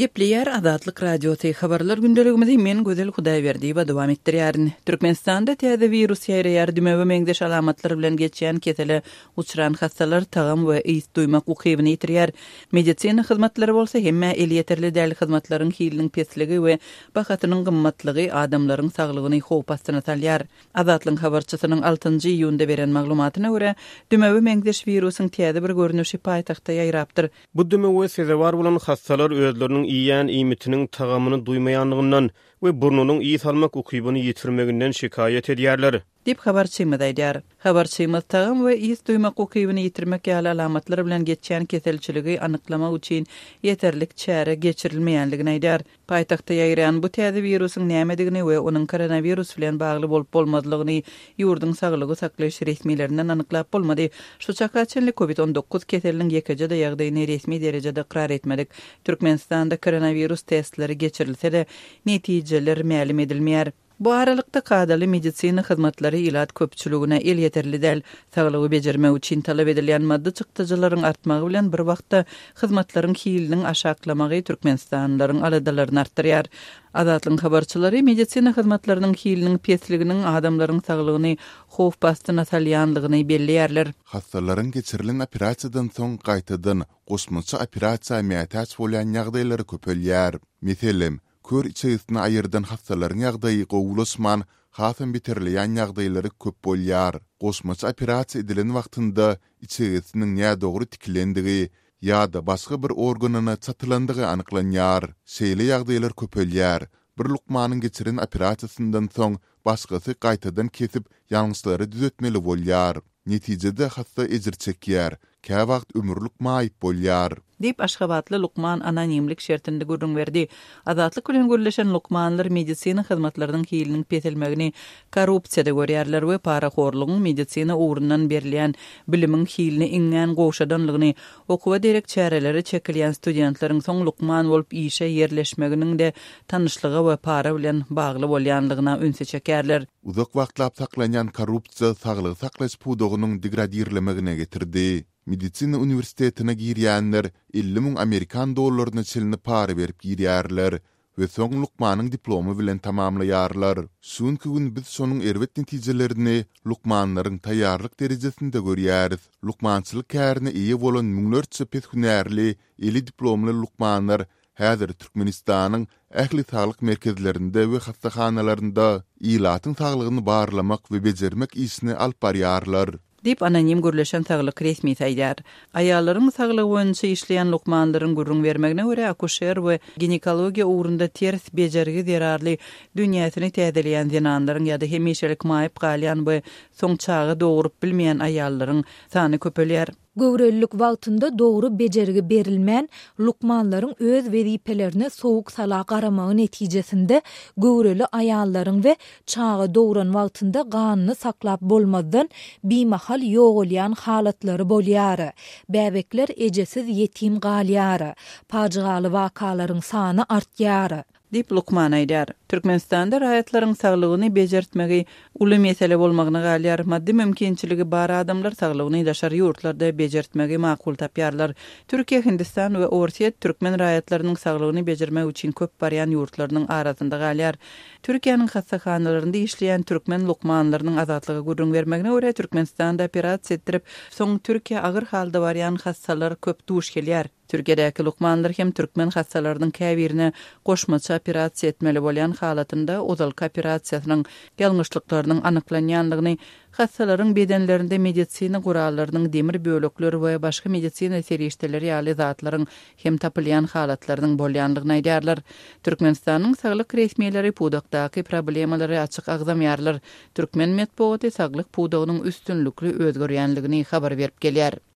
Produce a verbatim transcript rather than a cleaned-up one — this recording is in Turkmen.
Gepleyer Azatlyk Radioty habarlar gündeligimizi men Gözel Hudaýberdiýew dowam etdirýärin. Türkmenistanda täze virus ýaýraýar dümewe meňdeş alamatlar bilen geçýän kesele uçuran hastalar tagam we ýys duýmak ukybyny ýitirýär. Medisina hyzmatlary bolsa hemme el ýeterli däl hyzmatlaryň hiliniň pesligi we bahatynyň gymmatlygy adamlaryň saglygyny howp astyna salýar. Azatlyk habarçysynyň altynjy iýunda beren maglumatyna görä, dümewe meňdeş virusyň täze bir görnüşi paýtagtda ýaýrapdyr. Bu dümewe sezewar bolan hastalar özleriniň iýän iýmitiniň tagamyny duýmaýanlygyndan we burnunyň iý salmak ukybyny ýitirmeginden şikaýet edýärler. Dip habarçymyz aýdýar. Habarçymyz tagam we ýys duýmak ukybyny ýitirmek ýaly alamatlary bilen geçýän keselçiligi anyklamak üçin ýeterlik çäre geçirilmeýänligini aýdýar. Paýtagtda ýaýraýan bu täze virusyň nämedigini we onuň koronavirus bilen bagly bolup bolmadygyny ýurdun saglygy saklaýyş resmiýetlerinden anyklap bolmady. Şu çaka çenli covid on dokuz keseliniň ýekejede ýagdaýyny resmi derejede ikrar etmedik. Türkmenistanda koronavirus testleri geçirilse-de netijeler ma'lum edilmeýär. Bu aralykda kadaly medisina hyzmatlary ilat köpçüligine el ýeterli däl saglygy bejermek üçin talap edilýän maddi çykdyjylaryň artmagy bilen bir wagtda hyzmatlaryň hiliniň aşaklamagy türkmenistanlaryň aladalaryny artdyrýar. Azatlyk habarçylary medisina hyzmatlarynyň hiliniň pesliginiň adamlaryň saglygyny howp astyna salýanlygyny belliýärler. Hastalaryň geçirilen operasiýadan soň gaýtadan gosmaça operasiýa mätäç bolýan ýagdaýlary köpelýär. Meselem kör içerisine ayırdan hastaların ýagdaýy gowulaşman, hasam bitirilýän ýagdaýlary köp bolýar. Gosmaça operasiýa edilen wagtynda içerisiniň ýa dogry tikilendigi ýa-da başga bir organyna çatylandygy anyklanýar. Şeýle ýagdaýlar köpelýär. Bir lukmanyň geçiren operasiýasyndan soň başgasy gaýtadan kesip ýalňyşlary düzeltmeli bolýar. Netijede hasta ejir çekýär. Kä wagt ömürlük maýyp bolýar. Dip Aşgabatly Lukman anonimlik şertinde görüň berdi. Azatlyk bilen görleşen Lukmanlar medisina hyzmatlarynyň hiliniň peselmegini korrupsiýada görýärler we paraxorlugyň medisina ugrundan berilýän bilimiň hilini iňňän gowşadanlygyny, okuwa derek çäreleri çekilýän studentlaryň soň Lukman bolup işe ýerleşmeginiň de tanyşlygy we para bilen bagly bolýanlygyna ünse çekerler. Uzak wagtlap saklanýan korrupsiýa saglyk saklaş pudogynyň degradirlemegine getirdi. Medisina universitetine girýänler elli min Amerikan dollaryny çeline para berip girýärler we soň Lukmanyň diplomy bilen tamamlaýarlar. Şuňky gün biz şonuň erwet netijelerini Lukmanlaryň taýýarlyk derejesinde görýäris. Lukmançylyk kärine iýe bolan müňlerçe peshünärli eli diplomly Lukmanlar häzir Türkmenistanyň ähli saglyk merkezlerinde we hastaxanalarynda ilatyň saglygyny barlamak we bejermek işini alyp barýarlar. Dip anonim görleşen saglyk resmi taýdar. Aýallaryň saglygy boýunça işleýän Lukmanlaryň gurrun bermegine görä akusher we ginekologiýa ugrunda ters bejerigi zerarly dünýäsini täzeleýän zenanlaryň ýa-da hemişelik maýyp galýan we soň çagy dogrup bilmeýän aýallaryň sany köpelýär. Göwrellik wagtynda dogry bejerigi berilmän Lukmanlaryň öz wezipelerini sowuk sala garamagy netijesinde göwreli aýallaryň we çagy dogran wagtynda ganyny saklap bolmazdan bimahal ýogalýan halatlary bolýar. Bäbekler ejesiz ýetim galýar. Pajygaly wakalaryň sany artýar. Dip Lukman aýdar. Türkmenistanda raýatlaryň saglygyny bejertmegi uly mesele bolmagyna galýar. Maddi mümkinçiligi bar adamlar saglygyny daşary ýurtlarda bejertmegi makul tapýarlar. Türkiýe, Hindistan we Orsiýa türkmen raýatlarynyň saglygyny bejermek üçin köp barýan ýurtlarynyň arasynda galýar. Türkiýanyň hastaxanalarynda işleýän türkmen Lukmanlarynyň azatlygy gurrun bermegine görä Türkmenistanda operasiýa etdirip, soň Türkiýe agyr halda barýan hastalar köp duş gelýär. Türkiýedäki Lukmanlar hem türkmen hastalarynyň käbirine goşmaça operasiýa etmeli bolýan halatynda ozalky operasiýasynyň ýalňyşlyklarynyň anyklanýanlygyny, hastalaryň bedenlerinde medisina gurallarynyň demir bölekleri we başga medisina serişdeleri ýaly zatlaryň hem tapylýan halatlarynyň bolýanlygyny aýdýarlar. Türkmenistanyň saglyk resmiýetleri pudakdaky problemalary açyk agzamýarlar. Türkmen medeniýeti saglyk pudagynyň üstünlükli özgörýänligini habar berip gelýär.